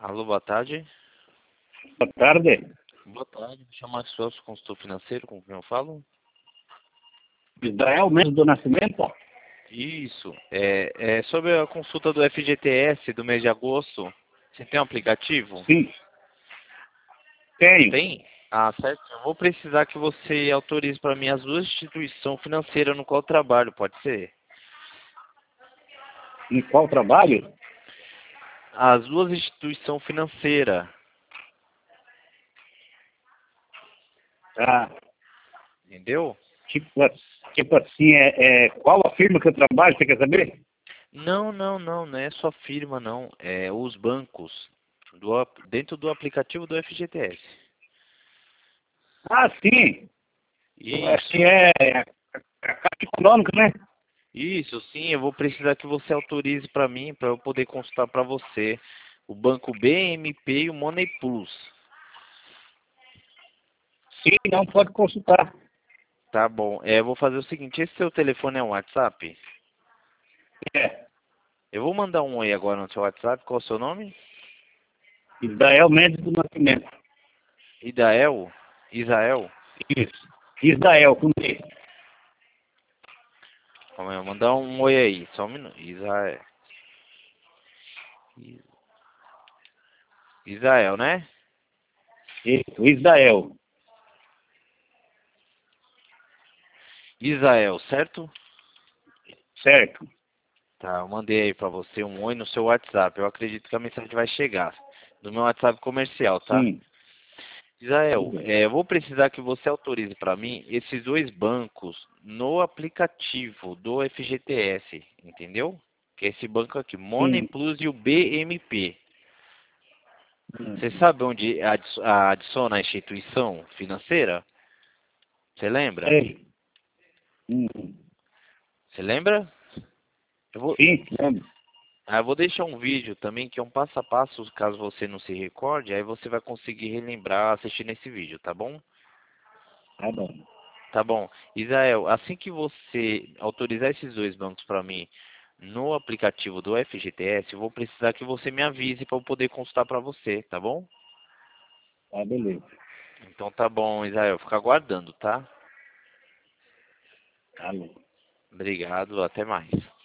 Alô, boa tarde. Boa tarde. Boa tarde. Me chamo Max Felps, consultor financeiro, com quem eu falo? Israel mesmo do Nascimento? Isso. É sobre a consulta do FGTS do mês de agosto. Você tem um aplicativo? Sim, tenho. Tem? Ah, certo. Eu vou precisar que você autorize para mim as duas instituições financeiras no qual eu trabalho, pode ser? Em qual trabalho? As duas instituições financeiras, Ah, entendeu? tipo assim, qual a firma que eu trabalho, você quer saber? Não é só firma, não. É os bancos dentro do aplicativo do FGTS. Ah, sim. Acho que Isso. é a Caixa Econômica, né? Isso, sim, eu vou precisar que você autorize para mim, para eu poder consultar para você o banco BMP e o Money Plus. Sim, não pode consultar. Tá bom. Eu vou fazer o seguinte, esse seu telefone é um WhatsApp? É, Eu vou mandar um oi agora no seu WhatsApp. Qual é o seu nome? Israel Mendes do Nascimento. Idael? Isael? Isso. Israel, com D. Calma aí, eu vou mandar um oi aí, só um minuto. Isael, né? Isso, Israel. Isael, certo? Certo. Tá, eu mandei aí pra você um oi no seu WhatsApp. Eu acredito que a mensagem vai chegar. Do meu WhatsApp comercial, tá? Sim. Israel, Tudo bem. eu vou precisar que você autorize para mim esses dois bancos no aplicativo do FGTS, entendeu? Que é esse banco aqui, Money Sim. Plus e o BMP. Você Hum. sabe onde adiciona a instituição financeira? Você lembra? Sei. Hum. Você lembra? Eu vou, Sim, lembro. eu vou deixar um vídeo também que é um passo a passo, caso você não se recorde, aí você vai conseguir relembrar assistindo esse vídeo, tá bom? Tá bom. Tá bom. Israel, assim que você autorizar esses dois bancos para mim no aplicativo do FGTS, eu vou precisar que você me avise para eu poder consultar para você, tá bom? Tá, beleza. Então tá bom, Israel. Fica aguardando, tá? Tá bom. Obrigado, até mais.